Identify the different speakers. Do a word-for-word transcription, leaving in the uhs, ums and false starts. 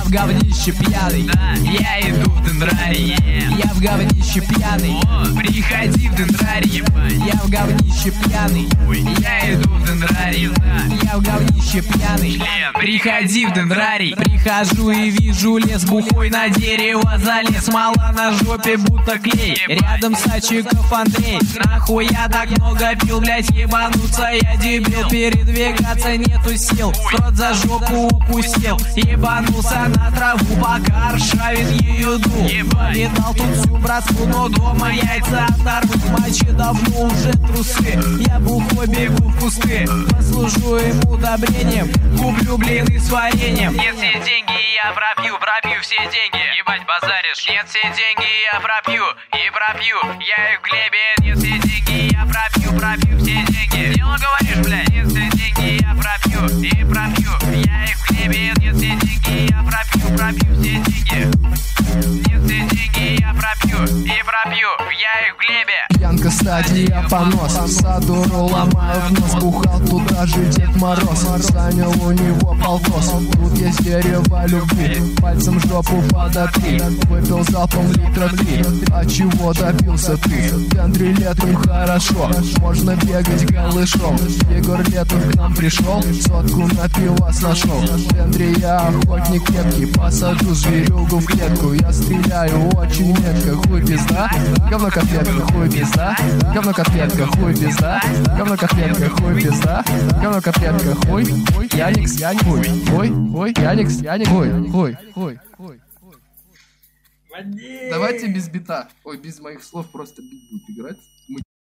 Speaker 1: в говнище пьяный,
Speaker 2: Да, я иду в дендрарий.
Speaker 1: я в говнище пьяный,
Speaker 2: О, приходи в дендрарий, ебать.
Speaker 1: я в говнище пьяный,
Speaker 2: Ой, я иду в дендрарий. Да,
Speaker 1: я в говнище пьяный.
Speaker 2: член, приходи в дендрарий.
Speaker 1: Прихожу и вижу лес бухой, на дерево залез, смола на жопе будто клей. Рядом Сачиков Андрей. Нахуй я так много пил, блять, ебануться я дебил. Передвигаться нету сил, рот за жопу укусил. Ебанулся на траву, пока ршавин ее дул. Повидал тут всю братскую, но дома яйца оторвут. В матче давно уже трусы, я бухой бегу в кусты. Послужу ему удобрением, куплю блины с вареньем.
Speaker 2: Нет, все деньги я пропью, пропью все деньги. Ебать, базаришь. Нет, все деньги я пропью и пропью. Я их в глебе. Нет, все деньги я пропью, пропью все деньги. Дело говоришь, блядь. Нет, все деньги я пропью и пропью. Я их в глебе. Нет, все деньги я пропью, пропью все деньги. Нет, все деньги я пропью и пропью. Я их в глебе.
Speaker 1: Пьянка, стадия, понос, в саду ломают нос. Бухал туда же Дед Мороз, занял у него полтос. Тут есть дерево любви, пальцем жопу подотри. Выпил залпом литра три, а чего добился ты? В центре летом хорошо, можно бегать голышом. Егор Летов к нам пришел, сотку на пивас нашел. В центре я охотник крепкий, посажу зверюгу в клетку. Я стреляю очень метко, хуй пизда, говно котлетка, хуй пизда, говно котлетка, хуй пизда, говно котлетка, хуй пизда, говно котлетка, хуй, хуй, Яникс, Яник, хуй, хуй, хуй, Яникс, Яник, хуй, хуй, хуй, хуй. Давайте без бита, ой, без моих слов, просто бит будет играть.